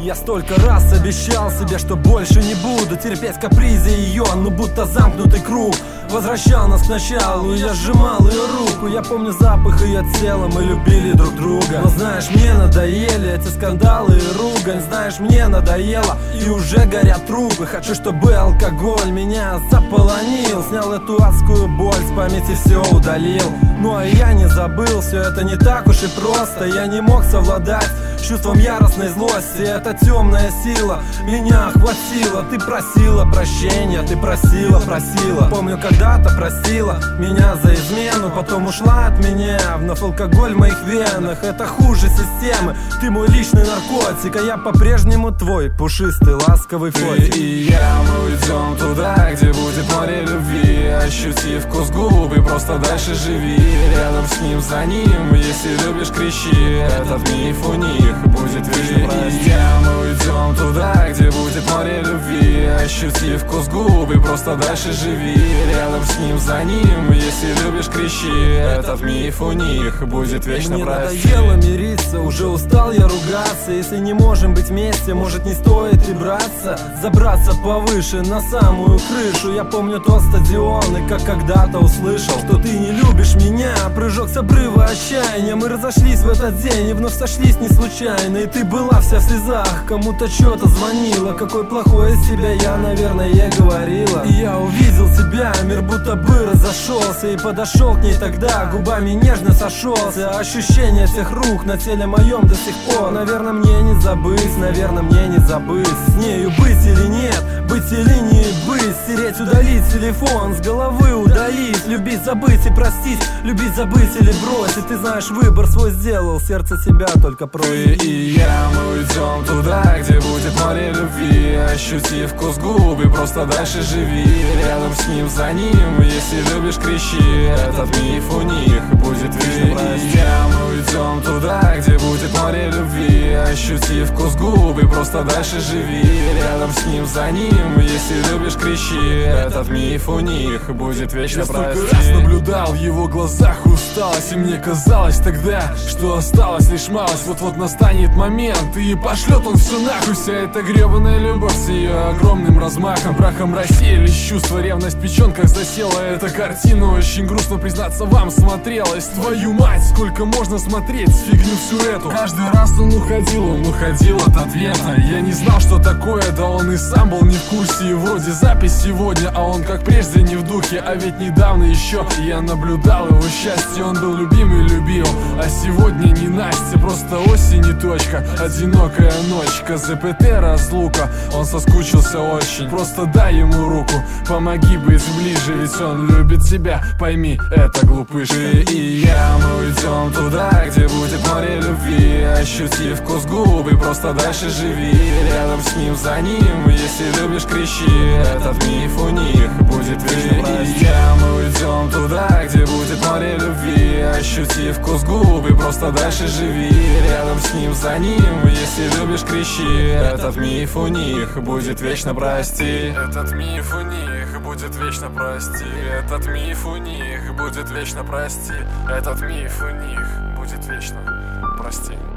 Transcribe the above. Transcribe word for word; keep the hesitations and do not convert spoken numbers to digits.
Я столько раз обещал себе, что больше не буду терпеть капризы ее, ну будто замкнутый круг. Возвращал нас к началу, я сжимал ее руку. Я помню запах ее тела, мы любили друг друга. Но знаешь, мне надоели эти скандалы и ругань. Знаешь, мне надоело и уже горят трубы. Хочу, чтобы алкоголь меня заполонил, снял эту адскую боль, с памяти все удалил. Ну а я не забыл, все это не так уж и просто. Я не мог совладать с чувством яростной злости. Эта темная сила меня охватила. Ты просила прощения, ты просила, просила. Помню, когда-то просила меня за измену, потом ушла от меня. Вновь алкоголь в моих венах, это хуже системы. Ты мой личный наркотик, а я по-прежнему твой пушистый ласковый фотик. Ты и я, мы уйдем туда, где будет море любви. Ощути вкус губ и просто дальше живи. Рядом с ним, за ним, если любишь, кричи. Этот миф у них будет вечно. Ты и я, мы уйдем туда, где будет море любви. Ощути вкус губ и просто дальше живи. Рядом с ним, за ним, если любишь, кричи. Этот миф у них будет вечно. Мне прости. надоело мириться, уже устал я ругаться. Если не можем быть вместе, может не стоит и браться. Забраться повыше, на самую крышу. Я помню тот стадион, и как когда-то услышал, что ты не любишь меня. Прыжок с обрыва отчаяния. Мы разошлись в этот день и вновь сошлись не случайно. И ты была вся в слезах, кому-то что-то звонила. Какой плохой из себя я, наверное, ей говорила. И я увидел тебя, мир будто бы разошелся. И подошел к ней тогда, губами нежно сошелся. Ощущение всех рук на теле моем до сих пор. Наверное, мне не забыть, наверное, мне не забыть. С нею быть или нет, быть или не быть. Стереть, удалить телефон, с головы удалить. Любить, забыть и простить, любить, забыть или бросить. Ты знаешь, выбор свой сделал, сердце тебя только просит. Ты и я, мы уйдем туда, где будет море любви. Ощути вкус губ и просто дальше живи. Рядом с ним, за ним, если любишь, кричи. Этот миф у них будет вечно. Ты и я, мы уйдем туда, где будет море любви. Ощути вкус губ и просто дальше живи. Рядом с ним, за ним, если любишь, кричи. Этот миф у них будет вечно. Я столько раз наблюдал в его глазах усталость, и мне казалось тогда, что осталось лишь малость. Вот-вот настанет момент, и пошлет он все нахуй. Вся эта гребаная любовь с ее огромным размахом, прахом рассеялись чувства, ревность в печенках засела. Эта картина очень грустно, признаться вам, смотрелась. Твою мать, сколько можно смотреть фигню всю эту. Каждый раз он уходил, он уходил от ответа. Я не знал, что такое, да он и сам был не в курсе. И вроде запись сегодня, а он как прежде не в духе. А ведь недавно еще я наблюдал его счастье. Он был любим и любил, а сегодня не Настя. Просто осень и точка, одинокая ночка, ЗПТ разлука. Он соскучился очень, просто дай ему руку, помоги быть ближе, ведь он любит тебя, пойми, это глупыш. Ты и я, мы уйдем туда, где будет море любви. Ощути вкус губ и просто дальше живи. Рядом с ним, за ним, если любишь, кричи. Этот миф у них будет вечно. Ты и я, мы уйдем туда, где будет море любви. Ощути вкус губ и просто дальше живи. Рядом с ним, за ним, если любишь, кричи. Этот миф у них будет вечно, прости. Этот миф у них будет вечно, прости. Этот миф у них будет вечно, прости. Этот миф у них будет вечно, прости.